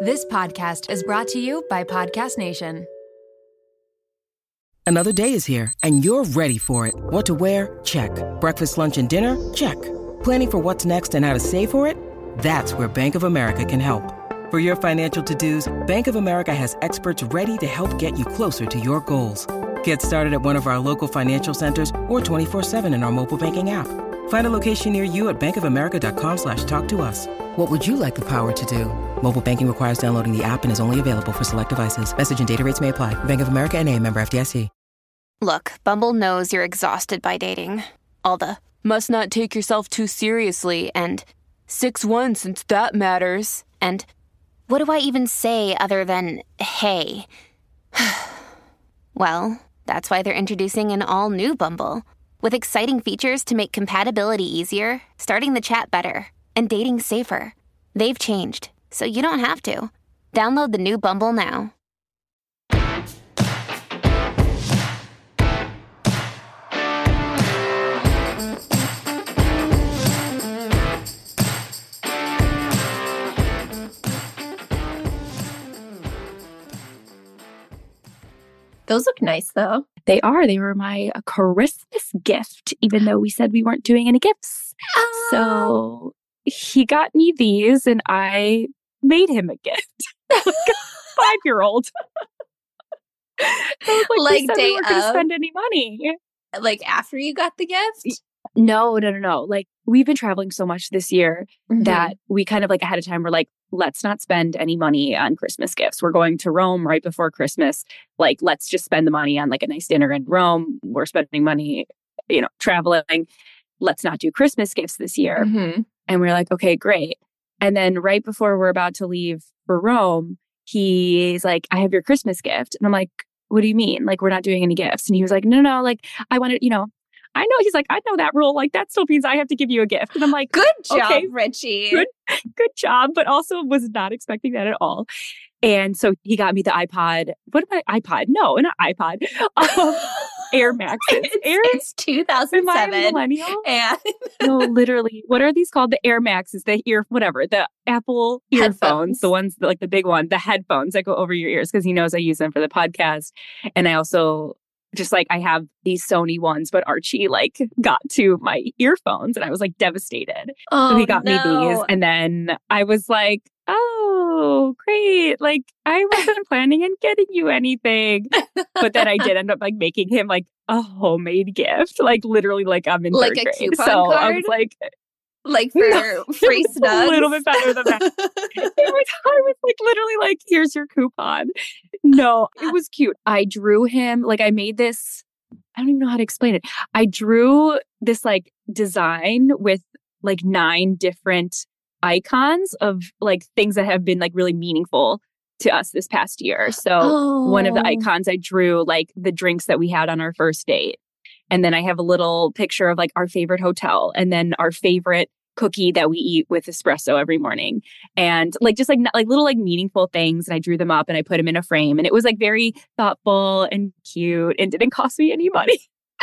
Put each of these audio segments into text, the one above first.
This podcast is brought to you by Podcast Nation. Another day is here, and you're ready for it. What to wear? Check. Breakfast, lunch, and dinner? Check. Planning for what's next and how to save for it? That's where Bank of America can help. For your financial to-dos, Bank of America has experts ready to help get you closer to your goals. Get started at one of our local financial centers or 24/7 in our mobile banking app. Find a location near you at bankofamerica.com/talktous. What would you like the power to do? Mobile banking requires downloading the app and is only available for select devices. Message and data rates may apply. Bank of America N.A., member FDIC. Look, Bumble knows you're exhausted by dating. All the, must not take yourself too seriously, and 6'1" since that matters, and what do I even say other than, hey? Well, that's why they're introducing an all-new Bumble, with exciting features to make compatibility easier, starting the chat better, and dating safer. They've changed, so you don't have to. Download the new Bumble now. Those look nice, though. They are. They were my Christmas gift, even though we said we weren't doing any gifts. So he got me these, and I made him a gift. Like a 5-year-old. Like we day weren't going to of? spend any money. Like after you got the gift? No. Like, we've been traveling so much this year that we kind of like ahead of time, we're like, let's not spend any money on Christmas gifts. We're going to Rome right before Christmas. Like, let's just spend the money on like a nice dinner in Rome. We're spending money, traveling. Let's not do Christmas gifts this year. And we're like, okay, great. And then right before we're about to leave for Rome, he's like, I have your Christmas gift. And I'm like, what do you mean? Like, we're not doing any gifts. And he was like, no, like, I wanted, I know. He's like, I know that rule. Like, that still means I have to give you a gift. And I'm like, Good job, okay, Richie. Good job. But also was not expecting that at all. And so he got me the iPod. What am I? iPod? No, not iPod. Air Maxes. It's 2007. Am I a millennial? And No, literally. What are these called? The Air Maxes, the Apple earphones, Headphones. the ones, like the big one, the headphones that go over your ears, because he knows I use them for the podcast. And I also I have these Sony ones, but Archie got to my earphones and I was devastated. So he got me these. And then I was like, oh, great. Like, I wasn't planning on getting you anything. But then I did end up making him a homemade gift. Literally I'm in third a grade. coupon So card? I was for free snugs? A little bit better than that. I was literally here's your coupon. No, it was cute. I drew him, I made this, I don't even know how to explain it. I drew this design with 9 different icons of things that have been really meaningful to us this past year. So one of the icons I drew the drinks that we had on our first date. And then I have a little picture of our favorite hotel and then our favorite cookie that we eat with espresso every morning. And little meaningful things. And I drew them up and I put them in a frame. And it was very thoughtful and cute and didn't cost me any money.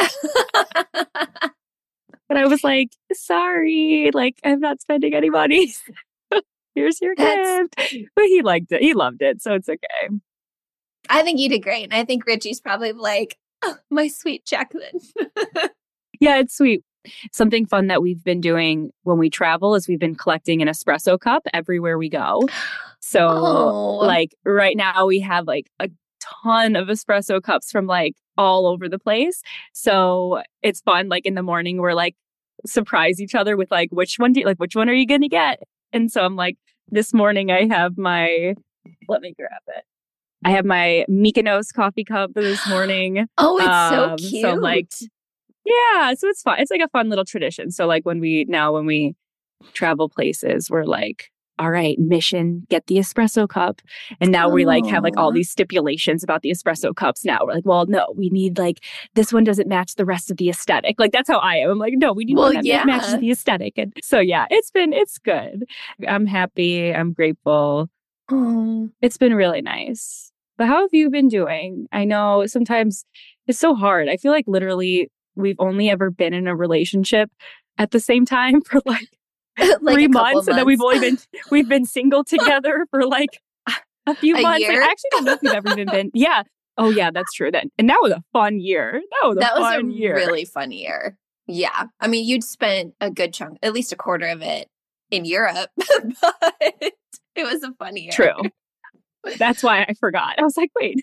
But I was sorry, I'm not spending any money. Here's your gift. But he liked it. He loved it. So it's okay. I think you did great. And I think Richie's probably oh, my sweet Jacqueline. Yeah, it's sweet. Something fun that we've been doing when we travel is we've been collecting an espresso cup everywhere we go. So right now we have a ton of espresso cups from all over the place. So it's fun. In the morning, we're surprise each other with which one are you going to get? And so I'm this morning I have let me grab it. I have my Mykonos coffee cup this morning. Oh, it's so cute. So yeah, so it's fun. It's a fun little tradition. So when we travel places, we're all right, mission, get the espresso cup. And now we have all these stipulations about the espresso cups now. We're well, no, we need this one doesn't match the rest of the aesthetic. That's how I am. I'm no, we need one that matches the aesthetic. And so yeah, it's good. I'm happy. I'm grateful. It's been really nice. But how have you been doing? I know sometimes it's so hard. I feel literally we've only ever been in a relationship at the same time for 3 months, and then we've been single together for a few A months. year? Like, I actually don't know if we've ever even been. Yeah. Oh, yeah, that's true. And that was a fun year. That was a year. Really fun year. Yeah. I mean, you'd spent a good chunk, at least a quarter of it in Europe, but it was a fun year. True. That's why I forgot. I was like, wait.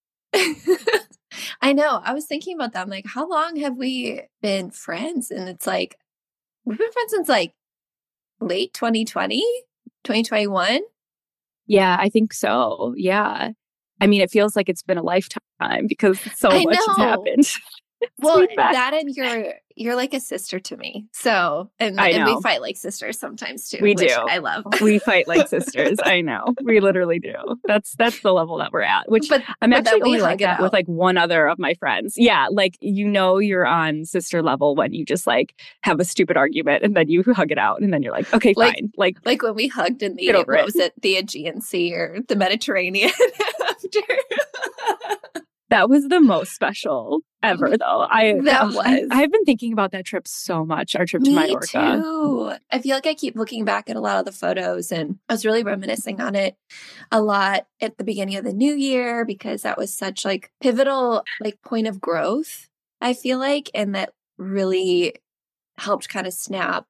I know. I was thinking about that. I'm like, how long have we been friends? And it's like, we've been friends since like late 2020, 2021. Yeah, I think so. Yeah. I mean, it feels like it's been a lifetime because so much has happened. Well, that and you're like a sister to me. So, and we fight like sisters sometimes too. We do. I love. We fight like sisters. I know. We literally do. That's the level that we're at, which I'm actually only like that with like one other of my friends. Yeah. Like, you're on sister level when you just like have a stupid argument and then you hug it out and then you're like, okay, fine. Like when we hugged in the, what was it, the Aegean Sea or the Mediterranean after. That was the most special ever, though. I've been thinking about that trip so much, our trip to Mallorca. Me too. I feel like I keep looking back at a lot of the photos, and I was really reminiscing on it a lot at the beginning of the new year because that was such like pivotal like point of growth, I feel like, and that really helped kind of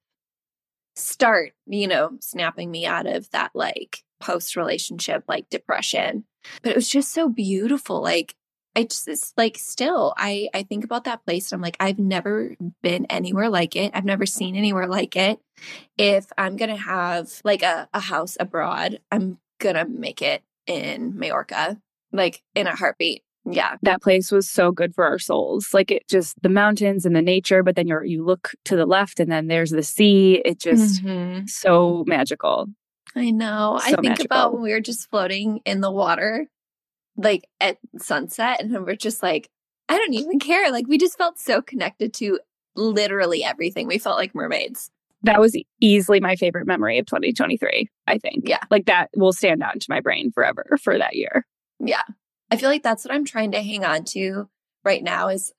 snapping me out of that like post-relationship like depression. But it was just so beautiful. Like, I think about that place and I'm like, I've never been anywhere like it. I've never seen anywhere like it. If I'm going to have like a house abroad, I'm going to make it in Majorca, like in a heartbeat. Yeah. That place was so good for our souls. Like, it just, the mountains and the nature, but then you look to the left and then there's the sea. It just so magical. I know. So I think about when we were just floating in the water, like at sunset, and we're just like, I don't even care. Like, we just felt so connected to literally everything. We felt like mermaids. That was easily my favorite memory of 2023, I think. Yeah. Like, that will stand out into my brain forever for that year. Yeah. I feel like that's what I'm trying to hang on to right now is,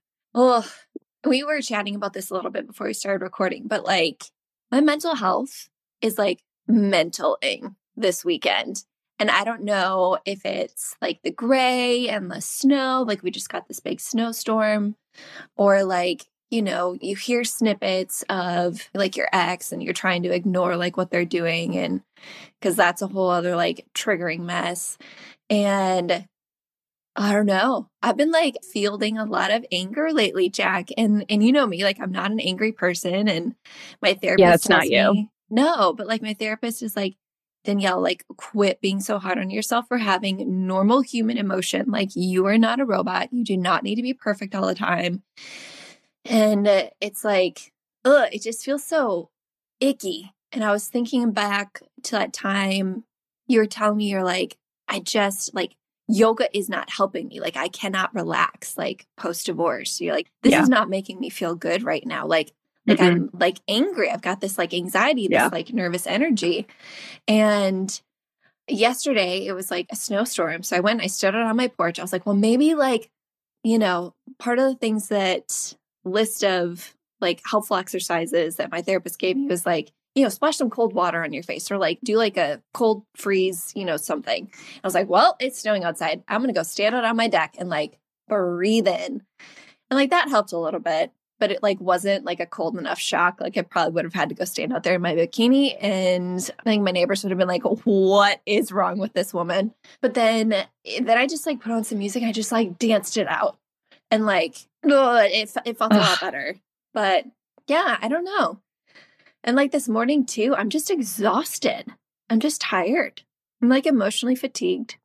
we were chatting about this a little bit before we started recording, but like my mental health is like mentaling this weekend. And I don't know if it's like the gray and the snow, like we just got this big snowstorm, or like, you hear snippets of like your ex and you're trying to ignore like what they're doing. And because that's a whole other like triggering mess. And I don't know. I've been like fielding a lot of anger lately, Jack. And you know me, like I'm not an angry person. And my therapist, that's not you. No, but like my therapist is like, Danielle, like quit being so hard on yourself for having normal human emotion. Like, you are not a robot. You do not need to be perfect all the time. And it's like, it just feels so icky. And I was thinking back to that time you were telling me, you're like, I just like, yoga is not helping me. Like, I cannot relax, like post-divorce. You're like, this is not making me feel good right now. Like I'm like angry. I've got this like anxiety, this like nervous energy. And yesterday it was like a snowstorm. So I went and I stood out on my porch. I was like, well, maybe like, part of the things that list of like helpful exercises that my therapist gave me was like, splash some cold water on your face, or like do like a cold freeze, something. I was like, well, it's snowing outside. I'm going to go stand out on my deck and like breathe in. And like that helped a little bit. But it like wasn't like a cold enough shock. Like, I probably would have had to go stand out there in my bikini. And I think my neighbors would have been like, what is wrong with this woman? But then I just like put on some music. I just like danced it out. And like, it felt a lot better. But yeah, I don't know. And like this morning too, I'm just exhausted. I'm just tired. I'm like emotionally fatigued.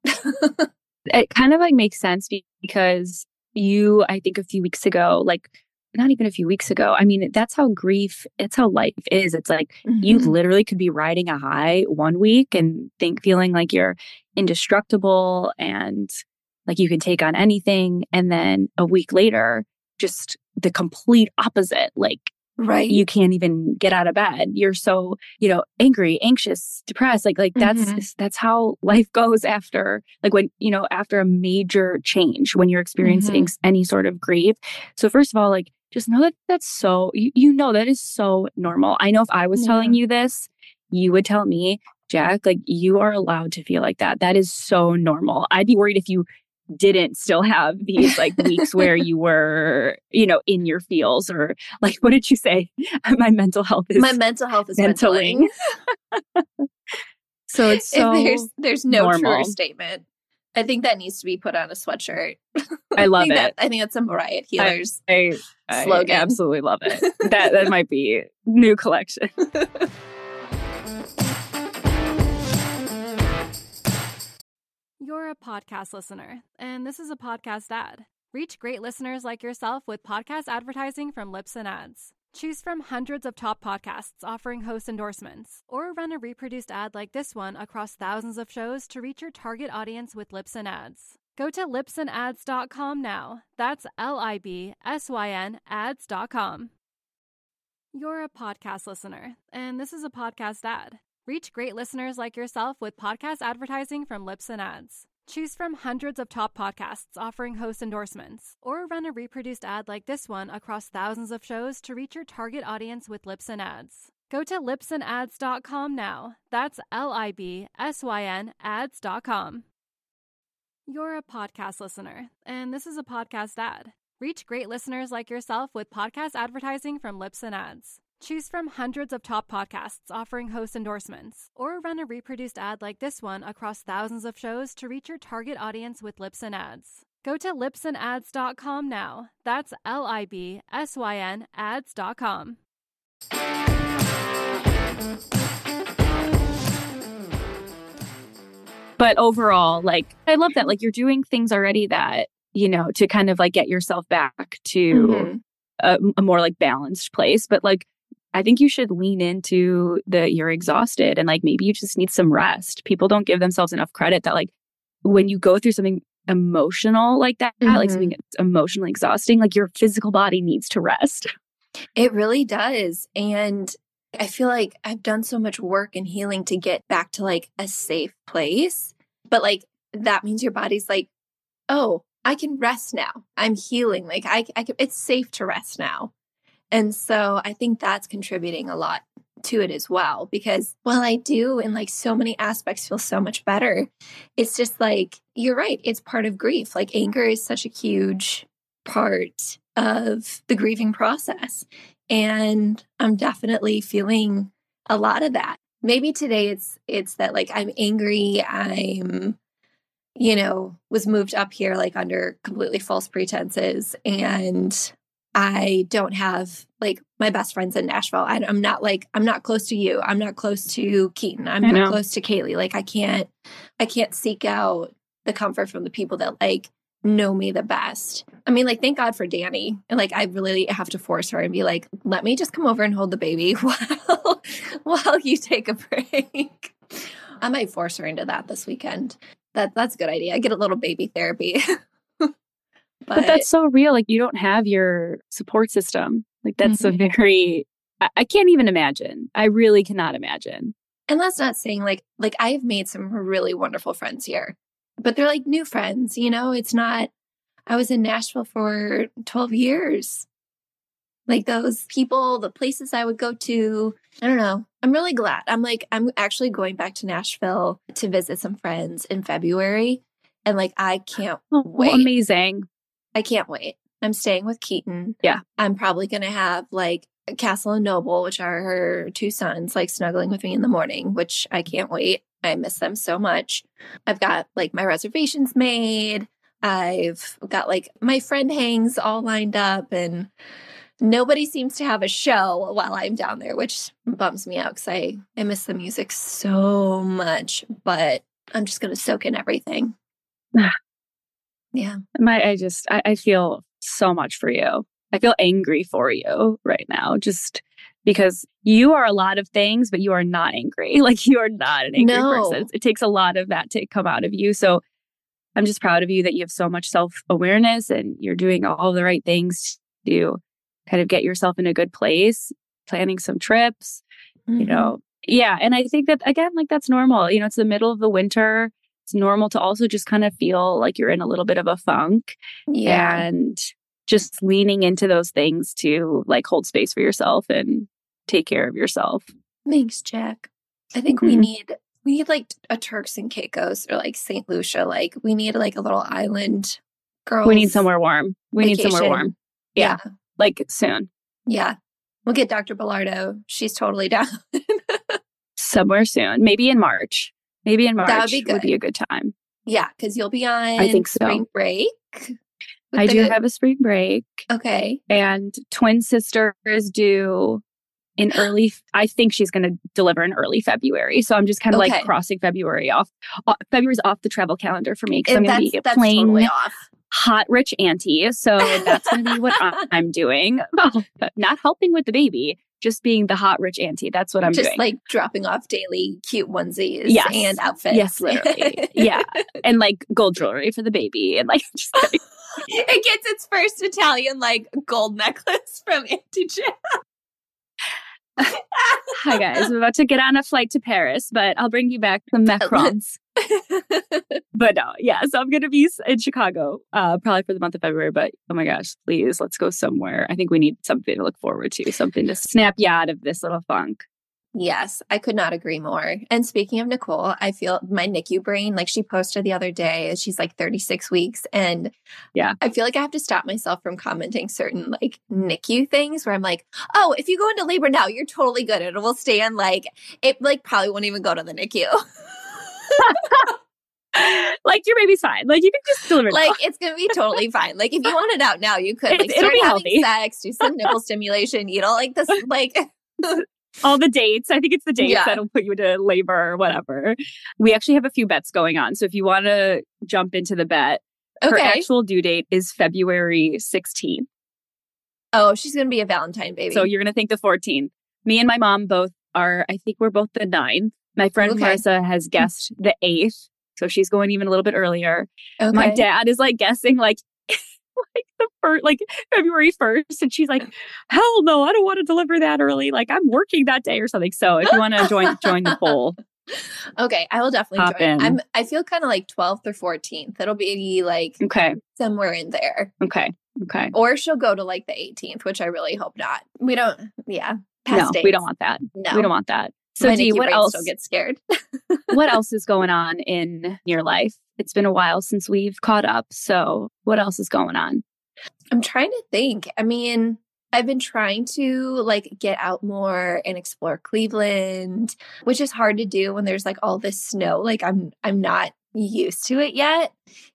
It kind of like makes sense because I think a few weeks ago, like, not even a few weeks ago. I mean, that's how life is. It's like you literally could be riding a high one week and feeling like you're indestructible and like you can take on anything. And then a week later, just the complete opposite. Like, right. You can't even get out of bed. You're so, angry, anxious, depressed. Like that's how life goes after, like when, after a major change, when you're experiencing any sort of grief. So first of all, like, just know that that's so, that is so normal. I know if I was telling you this, you would tell me, Jack, like you are allowed to feel like that. That is so normal. I'd be worried if you didn't still have these like weeks where you were, in your feels, or like, what did you say? My mental health is mentally. So it's so there's no normal. truer statement. I think that needs to be put on a sweatshirt. I love it. I think that's a Mariah Healer's I slogan. absolutely love it. That might be new collection. You're a podcast listener, and this is a podcast ad. Reach great listeners like yourself with podcast advertising from Libsyn Ads. Choose from hundreds of top podcasts offering host endorsements, or run a reproduced ad like this one across thousands of shows to reach your target audience with Libsyn Ads. Go to libsynads.com now. That's LIBSYN ads.com. You're a podcast listener, and this is a podcast ad. Reach great listeners like yourself with podcast advertising from Libsyn Ads. Choose from hundreds of top podcasts offering host endorsements, or run a reproduced ad like this one across thousands of shows to reach your target audience with Libsyn Ads. Go to libsynads.com now. That's LIBSYN ads.com. You're a podcast listener, and this is a podcast ad. Reach great listeners like yourself with podcast advertising from Libsyn Ads. Choose from hundreds of top podcasts offering host endorsements, or run a reproduced ad like this one across thousands of shows to reach your target audience with Libsyn Ads. Go to libsynads.com now. That's LIBSYN ads.com. But overall, like, I love that. Like, you're doing things already that, to kind of like get yourself back to a more like balanced place. But like, I think you should lean into you're exhausted and like maybe you just need some rest. People don't give themselves enough credit that like when you go through something emotional like that, like something that's emotionally exhausting, like your physical body needs to rest. It really does. And I feel like I've done so much work and healing to get back to like a safe place. But like that means your body's like, oh, I can rest now. I'm healing. Like I can, it's safe to rest now. And so I think that's contributing a lot to it as well, because while I do in like so many aspects feel so much better, it's just like, you're right. It's part of grief. Like anger is such a huge part of the grieving process. And I'm definitely feeling a lot of that. Maybe today it's that like I'm angry. I'm, was moved up here like under completely false pretenses, and I don't have like my best friends in Nashville. I'm not close to you. I'm not close to Keaton. I'm not close to Kaylee. Like I can't seek out the comfort from the people that like know me the best. I mean, like, thank God for Danny. And like, I really have to force her and be like, let me just come over and hold the baby while you take a break. I might force her into that this weekend. That's a good idea. I get a little baby therapy. But that's so real. Like you don't have your support system. Like that's a very, I can't even imagine. I really cannot imagine. And that's not saying like I've made some really wonderful friends here, but they're like new friends, it's not, I was in Nashville for 12 years. Like those people, the places I would go to, I don't know. I'm really glad. I'm actually going back to Nashville to visit some friends in February. And like, I can't wait. Amazing. I can't wait. I'm staying with Keaton. Yeah. I'm probably going to have like Castle and Noble, which are her two sons, like snuggling with me in the morning, which I can't wait. I miss them so much. I've got like my reservations made. I've got like my friend hangs all lined up, and nobody seems to have a show while I'm down there, which bums me out because I miss the music so much, but I'm just going to soak in everything. Yeah. I feel so much for you. I feel angry for you right now, just because you are a lot of things, but you are not angry. Like you are not an angry person. It takes a lot of that to come out of you. So I'm just proud of you that you have so much self-awareness and you're doing all the right things to kind of get yourself in a good place, planning some trips, Yeah. And I think that, again, like that's normal. It's the middle of the winter. It's normal to also just kind of feel like you're in a little bit of a funk. Yeah. And just leaning into those things to like hold space for yourself and take care of yourself. Thanks, Jack. I think we need We need like a Turks and Caicos or like St. Lucia. Like we need like a little island girls. We need somewhere warm. Need somewhere warm. Yeah. Like soon. Yeah. We'll get Dr. Bellardo. She's totally down. Somewhere soon. Maybe in March. That would be good. Would be a good time. Yeah, because you'll be on I think so. spring break. I do have a spring break. Okay. And twin sister is due in early, I think she's going to deliver in early February. So I'm just kind of like crossing February off. February's off the travel calendar for me because I'm going to be plain totally off. Hot rich auntie. So that's going to be what I'm doing. Not helping with the baby, just being the hot rich auntie. That's what I'm doing. Just like dropping off daily cute onesies and outfits. Yes, literally. Yeah. And like gold jewelry for the baby. And like, just like it gets its first Italian like gold necklace from Auntie Jan. Hi guys, I'm about to get on a flight to Paris, but I'll bring you back some macarons. But no, yeah, so I'm going to be in Chicago probably for the month of February, but oh my gosh, please, let's go somewhere. I think we need something to look forward to, something to snap you out of this little funk. Yes, I could not agree more. And speaking of Nicole, I feel my NICU brain, like she posted the other day, she's like 36 weeks. And yeah, I feel like I have to stop myself from commenting certain like NICU things where I'm like, oh, if you go into labor now, you're totally good. It will stay in like, it like probably won't even go to the NICU. Like your baby's fine. Like you can just deliver. Like it's gonna be totally fine. Like if you want it out now, you could. Like it'll be healthy. Sex, do some nipple stimulation. You know, like this. Like all the dates. I think it's the dates that'll put you into labor or whatever. We actually have a few bets going on. So if you want to jump into the bet, her actual due date is February 16th. Oh, she's gonna be a Valentine baby. So you're gonna think the 14th. Me and my mom both are. I think we're both the 9th. My friend Marissa has guessed the 8th. So she's going even a little bit earlier. Okay. My dad is like guessing like the first, like February 1st. And she's like, hell no, I don't want to deliver that early. Like I'm working that day or something. So if you want to join the poll. Okay, I will definitely join. I feel kind of like 12th or 14th. It'll be like somewhere in there. Okay. Or she'll go to like the 18th, which I really hope not. We don't, No, we don't want that. No. We don't want that. So Dee, what else? Still get scared. What else is going on in your life? It's been a while since we've caught up. So what else is going on? I'm trying to think. I mean, I've been trying to like get out more and explore Cleveland, which is hard to do when there's like all this snow. Like I'm not used to it yet.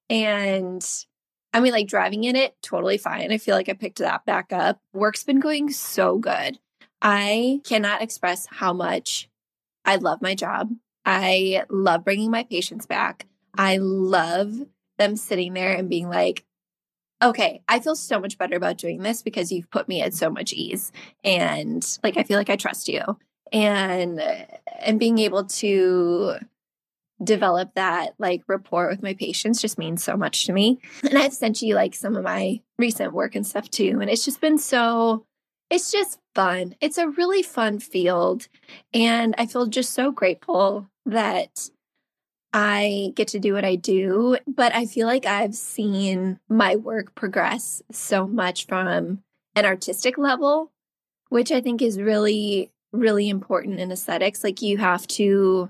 And I mean, like driving in it, totally fine. I feel like I picked that back up. Work's been going so good. I cannot express how much I love my job. I love bringing my patients back. I love them sitting there and being like, okay, I feel so much better about doing this because you've put me at so much ease. And like, I feel like I trust you. And being able to develop that like rapport with my patients just means so much to me. And I've sent you like some of my recent work and stuff too. And it's just been it's just fun. It's a really fun field. And I feel just so grateful that I get to do what I do. But I feel like I've seen my work progress so much from an artistic level, which I think is really, really important in aesthetics. Like you have to,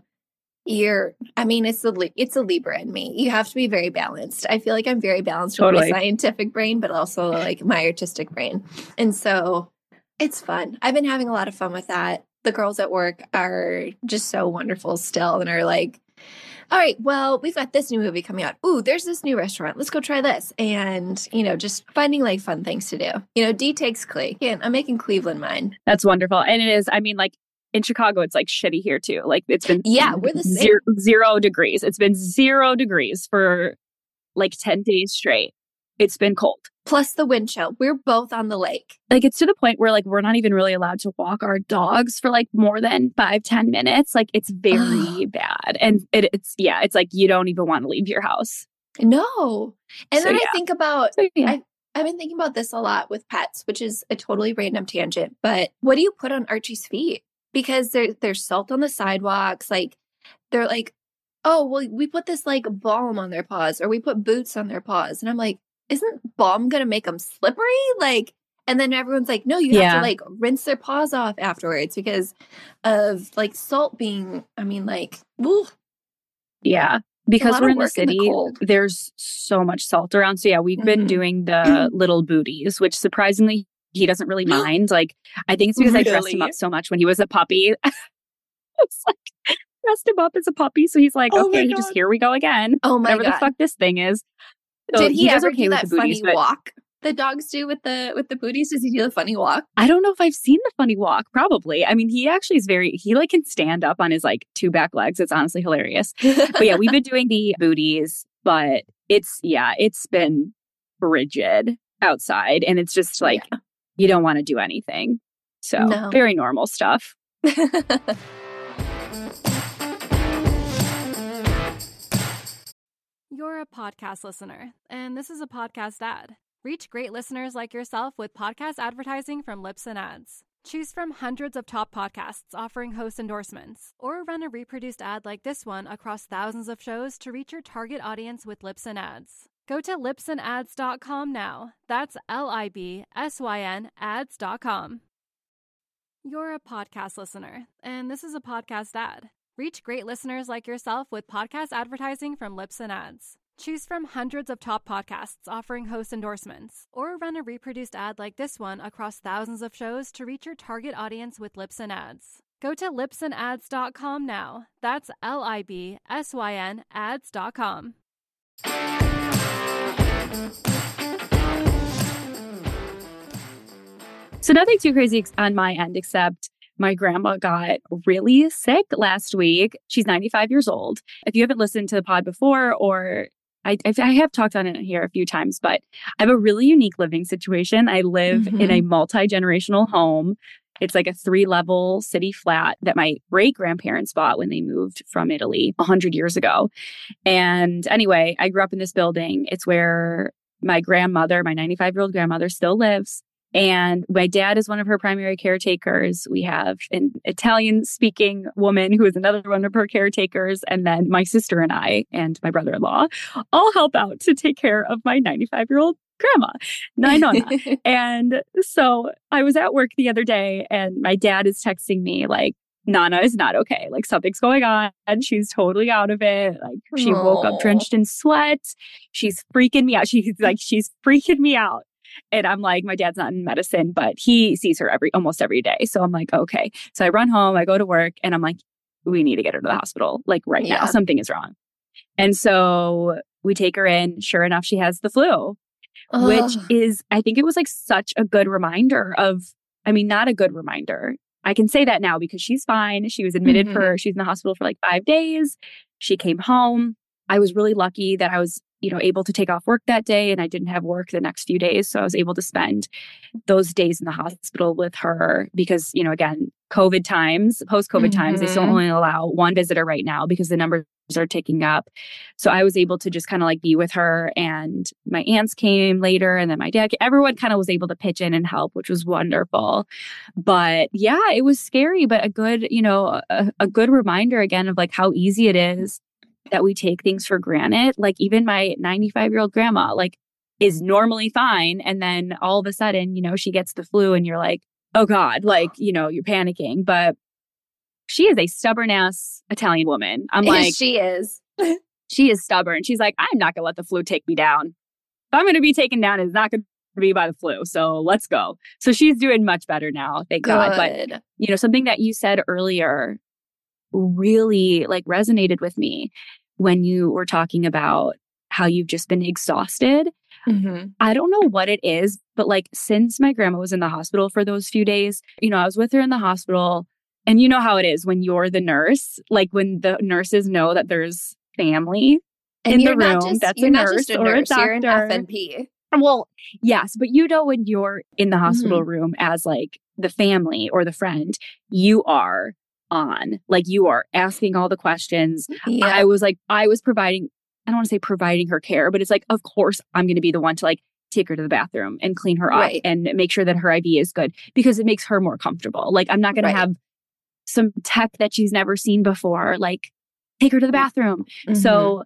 it's a Libra in me. You have to be very balanced. I feel like I'm very balanced with my scientific brain, but also like my artistic brain. And so it's fun. I've been having a lot of fun with that. The girls at work are just so wonderful still and are like, all right, well, we've got this new movie coming out. Ooh, there's this new restaurant. Let's go try this. And, just finding like fun things to do. D takes Cle. Yeah, I'm making Cleveland mine. That's wonderful. And it is, I mean, like in Chicago, it's like shitty here too. Like it's been we're the same. 0 degrees. It's been 0 degrees for like 10 days straight. It's been cold. Plus the wind chill. We're both on the lake. Like it's to the point where like we're not even really allowed to walk our dogs for like more than 5-10 minutes. Like it's very bad. And it's like you don't even want to leave your house. No. And then I think about I've been thinking about this a lot with pets, which is a totally random tangent. But what do you put on Archie's feet? Because there's salt on the sidewalks. Like they're like, oh, well, we put this like balm on their paws or we put boots on their paws. And I'm like, isn't balm going to make them slippery? Like, And then everyone's like, no, you have to like rinse their paws off afterwards because of like salt being, I mean, like, woo. Yeah. Because we're in the city, there's so much salt around. So yeah, we've been doing the little booties, which surprisingly, he doesn't really mind. Like, I think it's because I dressed him up so much when he was a puppy. It's like, dressed him up as a puppy. So he's like, okay, just here we go again. Oh my Whatever God. the fuck this thing is. So did he ever do that funny walk the dogs do with the booties? Does he do the funny walk? I don't know if I've seen the funny walk. Probably. I mean, he actually is he like can stand up on his like 2 back legs. It's honestly hilarious. But yeah, we've been doing the booties, but it's been frigid outside. And it's just like, you don't want to do anything. So very normal stuff. You're a podcast listener, and this is a podcast ad. Reach great listeners like yourself with podcast advertising from Libsyn Ads. Choose from hundreds of top podcasts offering host endorsements, or run a reproduced ad like this one across thousands of shows to reach your target audience with Libsyn Ads. Go to libsynads.com now. That's LIBSYN ads.com. You're a podcast listener, and this is a podcast ad. Reach great listeners like yourself with podcast advertising from Libsyn Ads. Choose from hundreds of top podcasts offering host endorsements, or run a reproduced ad like this one across thousands of shows to reach your target audience with Libsyn Ads. Go to libsynads.com now. That's LIBSYN ads.com. So nothing too crazy on my end, except my grandma got really sick last week. She's 95 years old. If you haven't listened to the pod before, or I have talked on it here a few times, but I have a really unique living situation. I live in a multi-generational home. It's like a 3-level city flat that my great-grandparents bought when they moved from Italy 100 years ago. And anyway, I grew up in this building. It's where my grandmother, my 95-year-old grandmother, still lives. And my dad is one of her primary caretakers. We have an Italian-speaking woman who is another one of her caretakers. And then my sister and I and my brother-in-law all help out to take care of my 95-year-old grandma, Nona. And so I was at work the other day and my dad is texting me like, Nana is not okay. Like something's going on. She's totally out of it. Like she woke up drenched in sweat. She's freaking me out. She's freaking me out. And I'm like, my dad's not in medicine, but he sees her almost every day. So I'm like, okay. So I run home, I go to work and I'm like, we need to get her to the hospital. Like right now, something is wrong. And so we take her in. Sure enough, she has the flu, which is, I think it was like such a good reminder not a good reminder. I can say that now because she's fine. She was admitted she's in the hospital for like 5 days. She came home. I was really lucky that I was able to take off work that day and I didn't have work the next few days. So I was able to spend those days in the hospital with her because, again, post-COVID times, they still only allow 1 visitor right now because the numbers are ticking up. So I was able to just kind of like be with her, and my aunts came later and then my dad, everyone kind of was able to pitch in and help, which was wonderful. But yeah, it was scary, but a good, a good reminder again of like how easy it is that we take things for granted. Like even my 95-year-old grandma, like is normally fine. And then all of a sudden, she gets the flu and you're like, oh God, like, you're panicking. But she is a stubborn ass Italian woman. I'm like, she is. She is stubborn. She's like, I'm not going to let the flu take me down. If I'm going to be taken down, it's not going to be by the flu. So let's go. So she's doing much better now. Thank God. But, something that you said earlier really like resonated with me when you were talking about how you've just been exhausted. I don't know what it is, but like since my grandma was in the hospital for those few days, I was with her in the hospital, and you know how it is when you're the nurse, like when the nurses know that there's family in the room, that's a nurse or a doctor. You're an FNP. Well, yes, but when you're in the hospital room as like the family or the friend, you are on, like you are asking all the questions. Yeah. I was providing, I don't want to say providing her care, but it's like, of course I'm going to be the one to like take her to the bathroom and clean her up and make sure that her IV is good because it makes her more comfortable. Like I'm not going to have some tech that she's never seen before, like take her to the bathroom. So,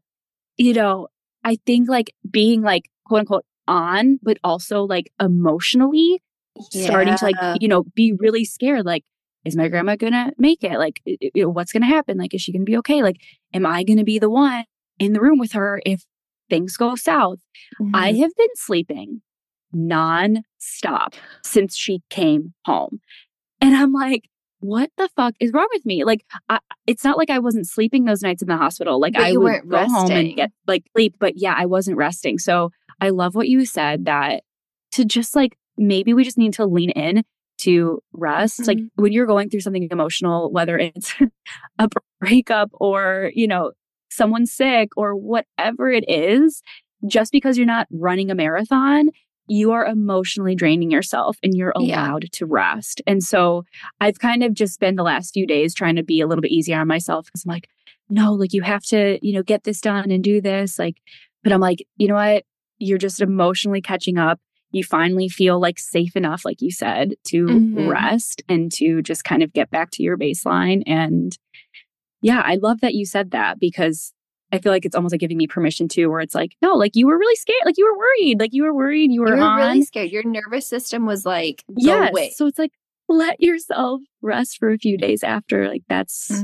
I think like being like quote unquote on, but also like emotionally starting to be really scared. Like, is my grandma going to make it? Like, what's going to happen? Like, is she going to be okay? Like, am I going to be the one in the room with her if things go south? Mm-hmm. I have been sleeping non-stop since she came home. And I'm like, what the fuck is wrong with me? Like, it's not like I wasn't sleeping those nights in the hospital. Like, I would go home and get sleep. But yeah, I wasn't resting. So I love what you said, that to just maybe we just need to lean in to rest. Mm-hmm. Like when you're going through something emotional, whether it's a breakup or, someone's sick or whatever it is, just because you're not running a marathon, you are emotionally draining yourself and you're allowed to rest. And so I've kind of just spent the last few days trying to be a little bit easier on myself, because I'm like, no, like you have to, get this done and do this. But I'm like, you know what? You're just emotionally catching up. You finally feel safe enough, like you said, to rest and to just kind of get back to your baseline. And yeah, I love that you said that, because I feel like it's almost giving me permission to, where it's no, you were really scared. You were worried. You were really scared. Your nervous system was go away. So it's let yourself rest for a few days after. That's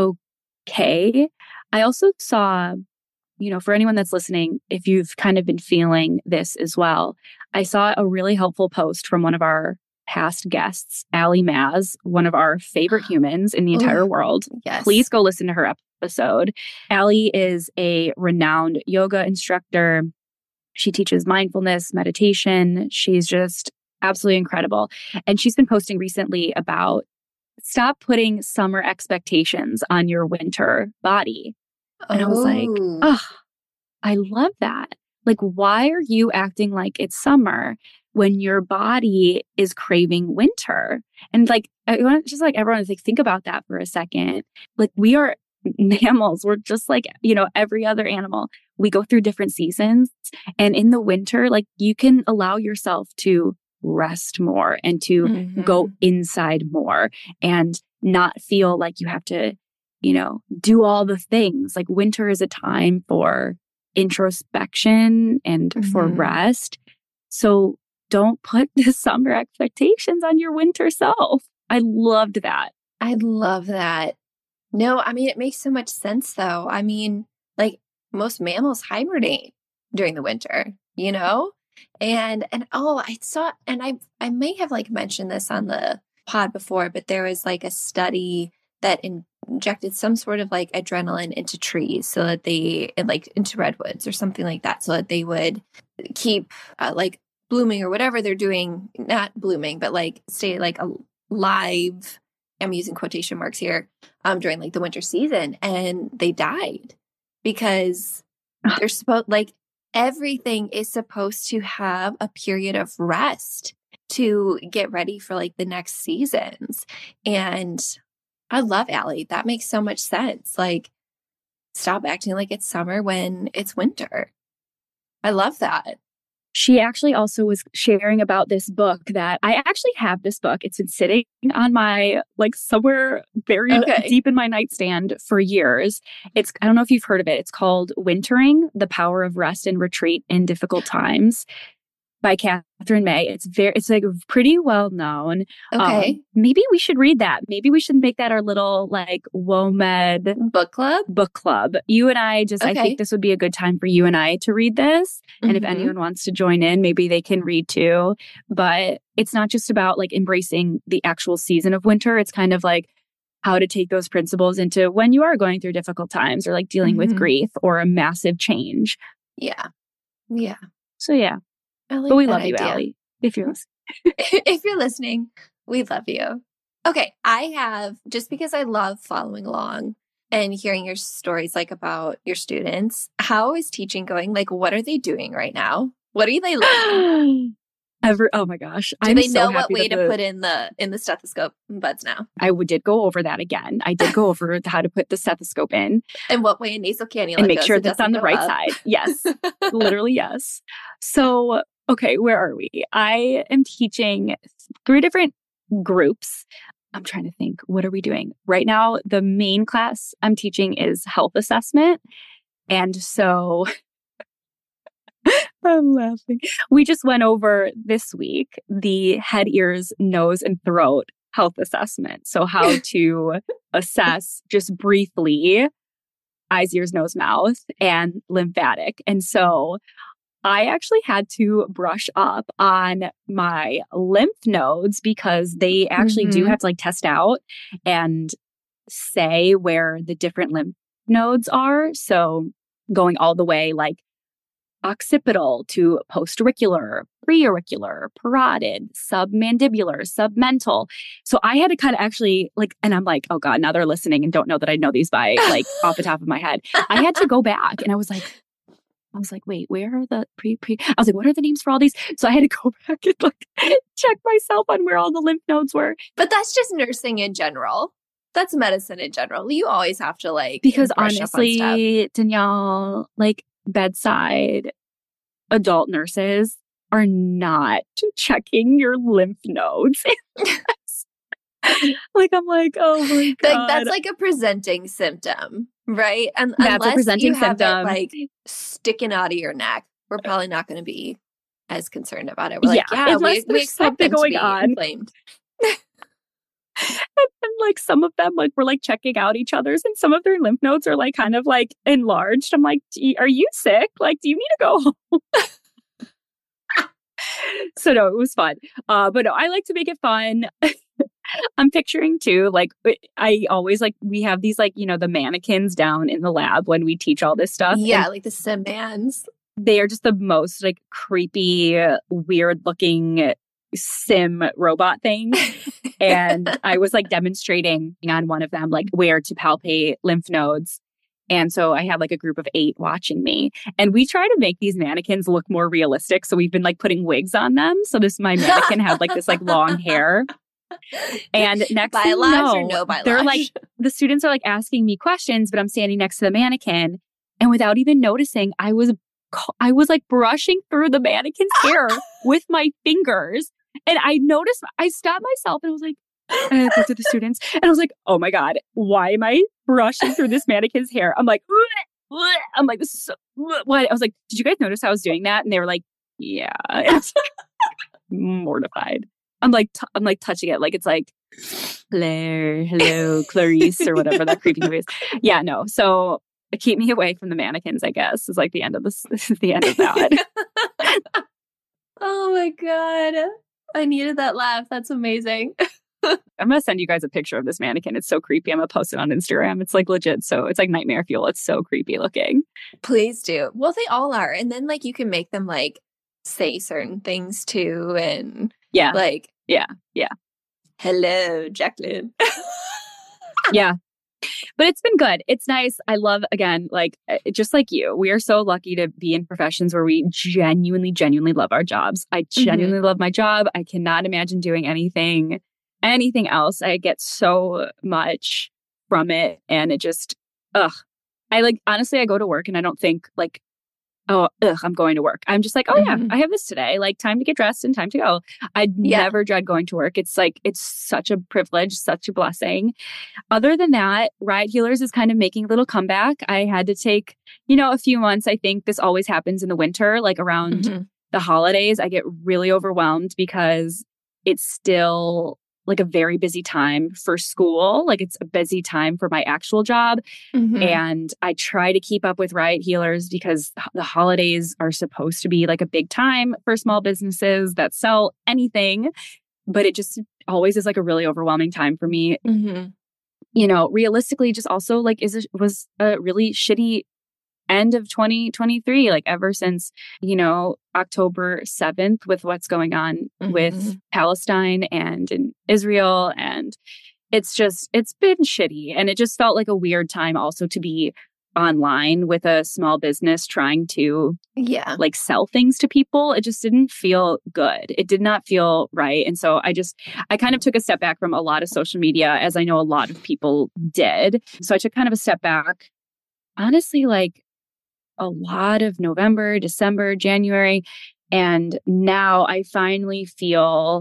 okay. I also saw, for anyone that's listening, if you've kind of been feeling this as well, I saw a really helpful post from one of our past guests, Allie Maz, one of our favorite humans in the entire world. Yes. Please go listen to her episode. Allie is a renowned yoga instructor. She teaches mindfulness, meditation. She's just absolutely incredible. And she's been posting recently about stop putting summer expectations on your winter body. And I was like, oh, I love that. Why are you acting like it's summer when your body is craving winter? And I want just everyone to think about that for a second. We are mammals. We're just every other animal. We go through different seasons. And in the winter, you can allow yourself to rest more and to go inside more and not feel like you have to, do all the things. Winter is a time for introspection and for rest. So don't put the summer expectations on your winter self. I loved that. I love that. No, I mean, it makes so much sense though. I mean, most mammals hibernate during the winter, And I saw, and I may have mentioned this on the pod before, but there was a study that injected some sort of adrenaline into trees so that they, into redwoods or something like that, so that they would keep blooming or whatever they're doing, not blooming, but stay alive. I'm using quotation marks here, during the winter season. And they died because they're supposed, everything is supposed to have a period of rest to get ready for the next seasons. And I love Allie. That makes so much sense. Stop acting like it's summer when it's winter. I love that. She actually also was sharing about this book that I actually have this book. It's been sitting on my, somewhere buried deep in my nightstand for years. I don't know if you've heard of it. It's called Wintering: The Power of Rest and Retreat in Difficult Times by Catherine May. It's pretty well known. Okay. Maybe we should read that. Maybe we should make that our little WOMED book club. You and I I think this would be a good time for you and I to read this. And if anyone wants to join in, maybe they can read too. But it's not just about embracing the actual season of winter. It's kind of how to take those principles into when you are going through difficult times or dealing with grief or a massive change. Yeah. Yeah. So yeah. But we love you, Allie, if you're listening. If you're listening, we love you. Okay, I have, just because I love following along and hearing your stories about your students, how is teaching going? What are they doing right now? What are they learning? Oh my gosh. Do they know what way to put in the stethoscope buds now? I did go over that again. I did go over how to put the stethoscope in. And what way a nasal cannula and make sure that's on the right side. Yes. Literally, yes. So, okay, where are we? I am teaching 3 different groups. I'm trying to think, what are we doing? Right now, the main class I'm teaching is health assessment. And so I'm laughing. We just went over this week the head, ears, nose, and throat health assessment. So how to assess just briefly eyes, ears, nose, mouth, and lymphatic. And so I actually had to brush up on my lymph nodes because they actually do have to like test out and say where the different lymph nodes are. So going all the way like occipital to postauricular, preauricular, parotid, submandibular, submental. So I had to kind of actually like, and I'm like, oh God, now they're listening and don't know that I know these by like off the top of my head. I had to go back and I was like, wait, where are the I was like, what are the names for all these? So I had to go back and like check myself on where all the lymph nodes were. But that's just nursing in general. That's medicine in general. You always have to like, because honestly, Danielle, like bedside adult nurses are not checking your lymph nodes. Like, I'm like, oh my God. Like, that's like a presenting symptom, right? And that's unless a presenting you have symptom. It like sticking out of your neck, we're probably not going to be as concerned about it. We're like, we expect them to be inflamed. And like some of them like were like checking out each other's and some of their lymph nodes are like kind of like enlarged. I'm like, are you sick? Like, do you need to go home? So no, it was fun. But no, I like to make it fun. I'm picturing too, like I always like, we have these like, you know, the mannequins down in the lab when we teach all this stuff. Yeah, like the Simmans. They are just the most like creepy, weird looking sim robot thing. And I was like demonstrating on one of them, like where to palpate lymph nodes. And so I had like a group of 8 watching me. And we try to make these mannequins look more realistic. So we've been like putting wigs on them. So my mannequin had like this like long hair. And next thing you know, they're like, the students are like asking me questions, but I'm standing next to the mannequin. And without even noticing, I was like brushing through the mannequin's hair with my fingers. And I noticed, I stopped myself and I was like, I looked at the students and I was like, oh my God, why am I brushing through this mannequin's hair? I'm like, this is so, what? I was like, did you guys notice I was doing that? And they were like, yeah. And I was like, mortified. I'm like touching it. Like, it's like, hello, Clarice, or whatever that creepy movie is. Yeah, no. So keep me away from the mannequins, I guess, is like the end of this, the end of that. Oh my God. I needed that laugh. That's amazing. I'm going to send you guys a picture of this mannequin. It's so creepy. I'm going to post it on Instagram. It's like legit. So it's like nightmare fuel. It's so creepy looking. Please do. Well, they all are. And then like you can make them like say certain things too. And yeah, like, yeah. Hello, Jacqueline. Yeah. But it's been good. It's nice. I love, again, like, just like you, we are so lucky to be in professions where we genuinely love our jobs. I genuinely love my job. I cannot imagine doing anything else. I get so much from it. And it just, honestly, I go to work and I don't think like, I'm going to work. I'm just like, oh yeah, I have this today. Like, time to get dressed and time to go. I never dread going to work. It's like, it's such a privilege, such a blessing. Other than that, Riot Healers is kind of making a little comeback. I had to take, a few months. I think this always happens in the winter, like around the holidays. I get really overwhelmed because it's still like a very busy time for school. Like, it's a busy time for my actual job. And I try to keep up with Riot Healers because the holidays are supposed to be like a big time for small businesses that sell anything. But it just always is like a really overwhelming time for me. Realistically, just also like was a really shitty end of 2023, like ever since, October 7th with what's going on with Palestine and in Israel. And it's been shitty. And it just felt like a weird time also to be online with a small business trying to like sell things to people. It just didn't feel good. It did not feel right. And so I kind of took a step back from a lot of social media, as I know a lot of people did. So I took kind of a step back, honestly, like a lot of November, December, January. And now I finally feel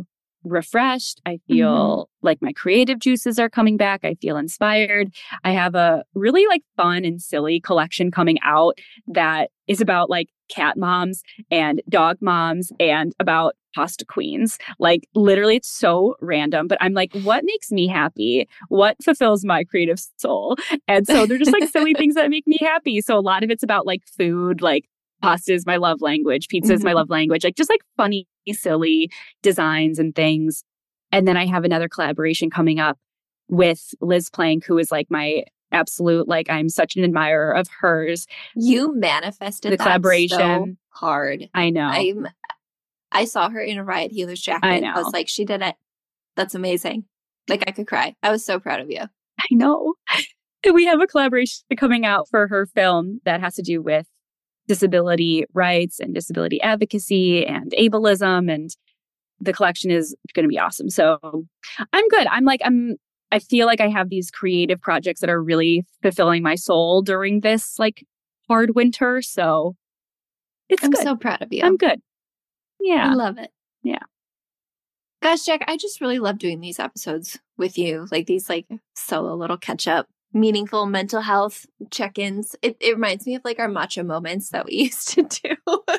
refreshed. I feel like my creative juices are coming back. I feel inspired. I have a really like fun and silly collection coming out that is about like cat moms and dog moms and about pasta queens. Like literally it's so random, but I'm like, what makes me happy? What fulfills my creative soul? And so they're just like silly things that make me happy. So a lot of it's about like food, like pasta is my love language, pizza is my love language, like just like funny, silly designs and things. And then I have another collaboration coming up with Liz Plank, who is like my absolute, like I'm such an admirer of hers. You manifested the that collaboration so hard. I know. I saw her in a Riot Healers jacket. I know. I was like, she did it. That's amazing. Like I could cry. I was so proud of you. I know. We have a collaboration coming out for her film that has to do with disability rights and disability advocacy and ableism. And the collection is going to be awesome. So I'm good. I feel like I have these creative projects that are really fulfilling my soul during this like hard winter. So I'm good. so proud of you. I'm good. Yeah. I love it. Yeah. Gosh, Jack, I just really love doing these episodes with you. Like these like solo little catch up, meaningful mental health check-ins. It reminds me of like our matcha moments that we used to do.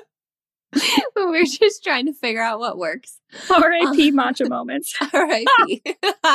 When we were just trying to figure out what works. R.I.P. matcha moments. R.I.P.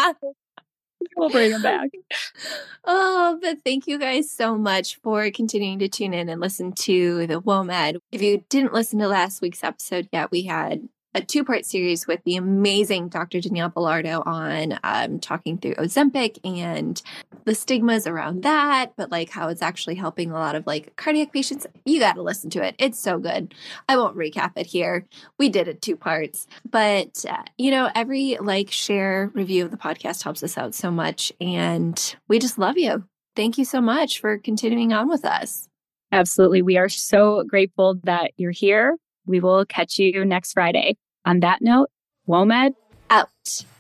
We'll bring them back. Oh, but thank you guys so much for continuing to tune in and listen to the WOMED. If you didn't listen to last week's episode yet, we had a 2-part series with the amazing Dr. Danielle Belardo on talking through Ozempic and the stigmas around that, but like how it's actually helping a lot of like cardiac patients. You got to listen to it. It's so good. I won't recap it here. We did it 2 parts, but every like, share, review of the podcast helps us out so much. And we just love you. Thank you so much for continuing on with us. Absolutely. We are so grateful that you're here. We will catch you next Friday. On that note, WOMED out.